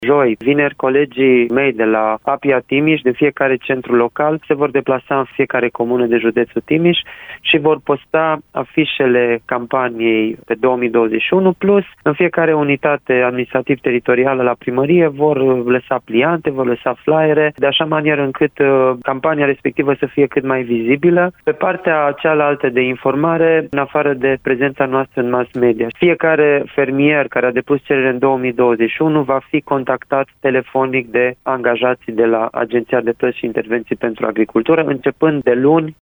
Joi, vineri, colegii mei de la Apia Timiș, de fiecare centru local, se vor deplasa în fiecare comună de județul Timiș și vor posta afișele campaniei pe 2021, plus în fiecare unitate administrativ-teritorială la primărie vor lăsa pliante, vor lăsa flyere, de așa manieră încât campania respectivă să fie cât mai vizibilă. Pe partea cealaltă de informare, în afară de prezența noastră în mass media, fiecare fermier care a depus cerere în 2021 va fi contactat telefonic de angajații de la Agenția de Plăți și Intervenții pentru Agricultură, începând de luni,